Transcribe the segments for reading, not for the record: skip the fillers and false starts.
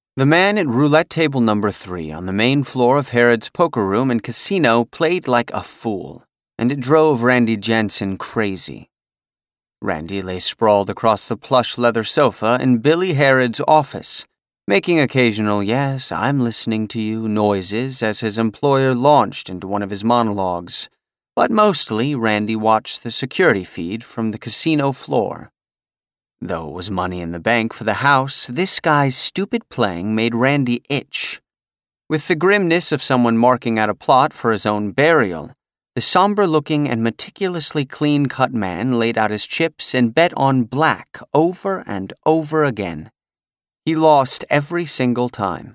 The man at roulette table number 3 on the main floor of Harrod's poker room and casino played like a fool, and it drove Randy Jensen crazy. Randy lay sprawled across the plush leather sofa in Billy Harrod's office, making occasional "yes, I'm listening to you" noises as his employer launched into one of his monologues, but mostly Randy watched the security feed from the casino floor. Though it was money in the bank for the house, this guy's stupid playing made Randy itch. With the grimness of someone marking out a plot for his own burial, the somber-looking and meticulously clean-cut man laid out his chips and bet on black over and over again. He lost every single time.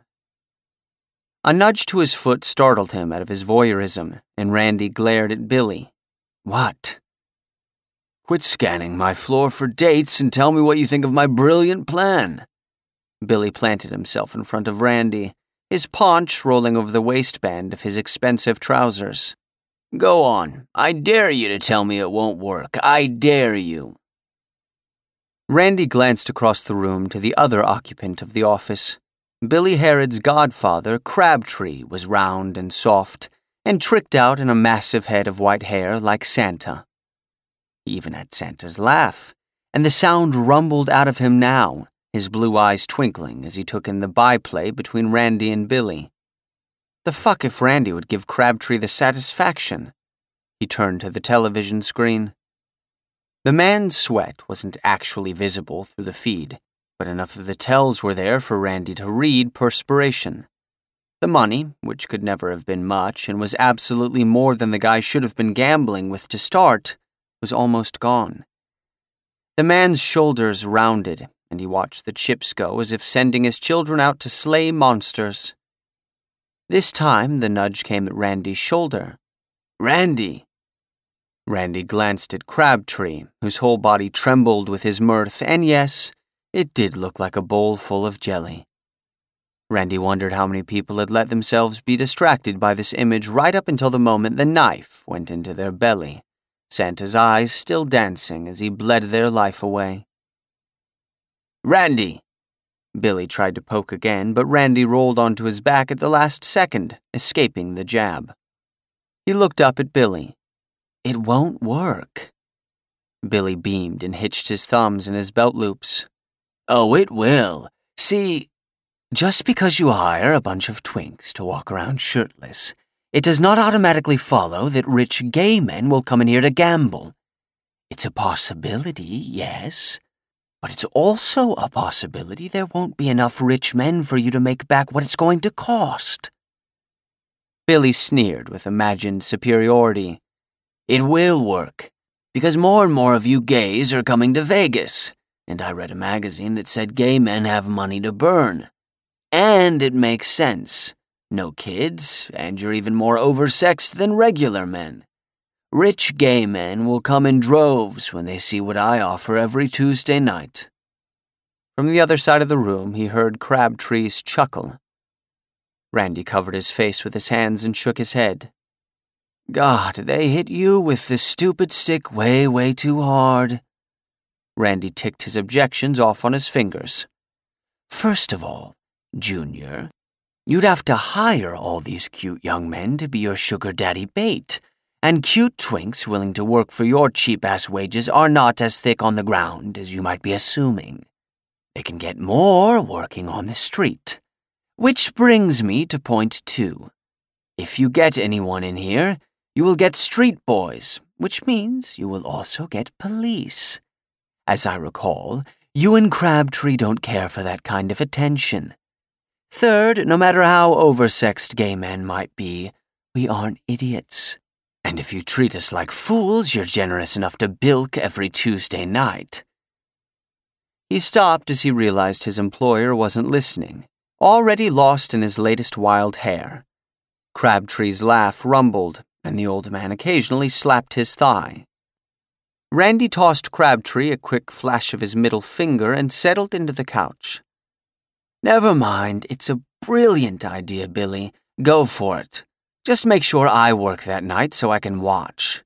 A nudge to his foot startled him out of his voyeurism, and Randy glared at Billy. "What?" "Quit scanning my floor for dates and tell me what you think of my brilliant plan." Billy planted himself in front of Randy, his paunch rolling over the waistband of his expensive trousers. "Go on. I dare you to tell me it won't work. I dare you." Randy glanced across the room to the other occupant of the office. Billy Harrod's godfather, Crabtree, was round and soft, and tricked out in a massive head of white hair like Santa. He even had Santa's laugh, and the sound rumbled out of him now, his blue eyes twinkling as he took in the byplay between Randy and Billy. The fuck if Randy would give Crabtree the satisfaction? He turned to the television screen. The man's sweat wasn't actually visible through the feed, but enough of the tells were there for Randy to read perspiration. The money, which could never have been much and was absolutely more than the guy should have been gambling with to start, was almost gone. The man's shoulders rounded, and he watched the chips go as if sending his children out to slay monsters. This time, the nudge came at Randy's shoulder. "Randy!" Randy glanced at Crabtree, whose whole body trembled with his mirth, and yes, it did look like a bowl full of jelly. Randy wondered how many people had let themselves be distracted by this image right up until the moment the knife went into their belly, Santa's eyes still dancing as he bled their life away. "Randy!" Billy tried to poke again, but Randy rolled onto his back at the last second, escaping the jab. He looked up at Billy. "It won't work." Billy beamed and hitched his thumbs in his belt loops. "Oh, it will. See, just because you hire a bunch of twinks to walk around shirtless, it does not automatically follow that rich gay men will come in here to gamble. It's a possibility, yes, but it's also a possibility there won't be enough rich men for you to make back what it's going to cost." Billy sneered with imagined superiority. "It will work, because more and more of you gays are coming to Vegas, and I read a magazine that said gay men have money to burn. And it makes sense. No kids, and you're even more oversexed than regular men. Rich gay men will come in droves when they see what I offer every Tuesday night." From the other side of the room, he heard Crabtree's chuckle. Randy covered his face with his hands and shook his head. "God, they hit you with the stupid stick way, way too hard." Randy ticked his objections off on his fingers. "First of all, Junior, you'd have to hire all these cute young men to be your sugar daddy bait, and cute twinks willing to work for your cheap-ass wages are not as thick on the ground as you might be assuming. They can get more working on the street. Which brings me to point 2. If you get anyone in here, you will get street boys, which means you will also get police. As I recall, you and Crabtree don't care for that kind of attention. Third, no matter how oversexed gay men might be, we aren't idiots. And if you treat us like fools, you're generous enough to bilk every Tuesday night." He stopped as he realized his employer wasn't listening, already lost in his latest wild hair. Crabtree's laugh rumbled, and the old man occasionally slapped his thigh. Randy tossed Crabtree a quick flash of his middle finger and settled into the couch. "Never mind, it's a brilliant idea, Billy. Go for it. Just make sure I work that night so I can watch."